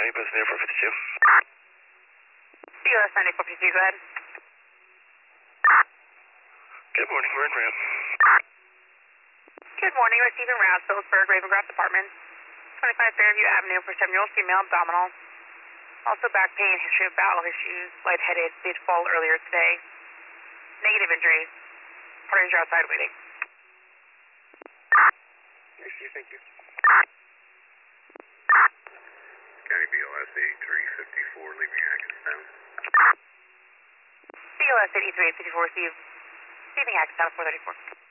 County Bus 9452. COS 9452, go ahead. Good morning, we're in ramp. Good morning, receiving route, Phillipsburg, Ravengroft Apartments, 25 Fairview Avenue for 7-year-old female, abdominal. Also back pain, history of bowel issues, lightheaded, did fall earlier today. Negative injuries. Parties are outside waiting. Thank you. County BLS 8354, leaving Hackettstown. COS 8354, receiving access out of 434.